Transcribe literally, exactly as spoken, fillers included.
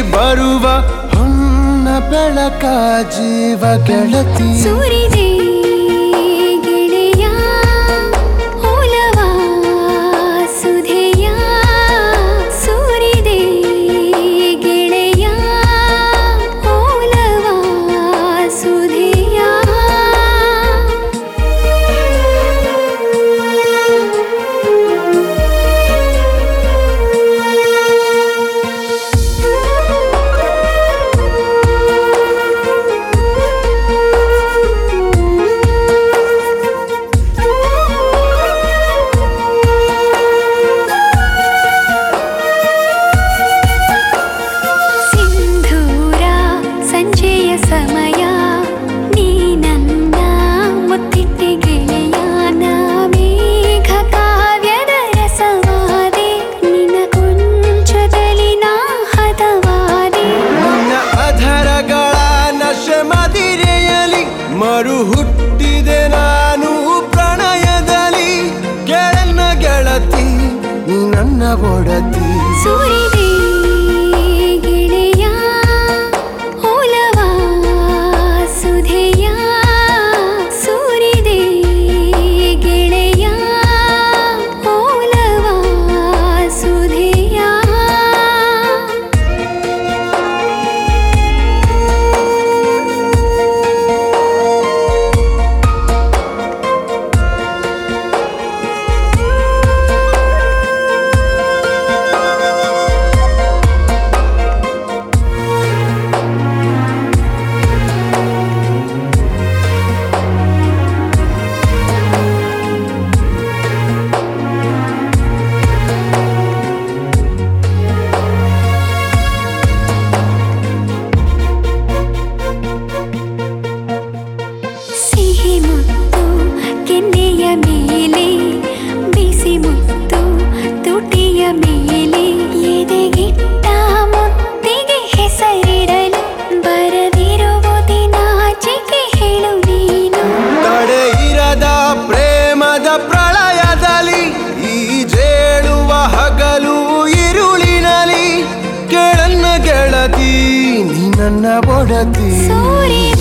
ಬರುವ ಹೊನ್ನ ಬೆಳಕ ಜೀವ ಗೆಳತಿ ಸೂರಿದೆ ಗೆಳೆಯ ಓಲವ ಸುಧೆಯ ಸೂರಿದೆ ಗೆಳೆಯ ಓಲವ ಸುಧೆಯ ಸಮಯ ನೀ ನನ್ನ ಮುತ್ತಿಟ್ಟೆ ಗೆಳೆಯ ನಾವೇಘ ಕಾವ್ಯದ ರಸವಾದೆ ನಿನ್ನ ಕುಂಚದಲ್ಲಿ ನಾ ಹದವಾದೆ ನಿನ್ನ ಅಧರಗಳ ನಶೆ ಮದಿರೆಯಲಿ ಮರು ಹುಟ್ಟಿದೆ ನಾನು ಪ್ರಣಯದಲ್ಲಿ ಗೆಳನ್ನ ಗೆಳತಿ ನೀ ನನ್ನ ಒಡತಿ ಸೂರಿದೆ ಮೇಲೆ ಬಿಸಿ ಮುತ್ತು ತುಟಿಯ ಮೇಲೆ ಎದೆಗಿಟ್ಟ ಮುತ್ತಿಗೆ ಹೆಸರಿಡಲು ಬರದಿರುವುದಿನಾಚಿಕೆ ಹೇಳು ನೀನು ತಡೆ ಇರದ ಪ್ರೇಮದ ಪ್ರಳಯದಲ್ಲಿ ಈ ಜೇಳುವ ಹಗಲು ಇರುಳಿನಲಿ ಗೆಳನ್ನ ಗೆಳತಿ ನೀ ನನ್ನ ಒಡತಿ ಸೂರ್ಯ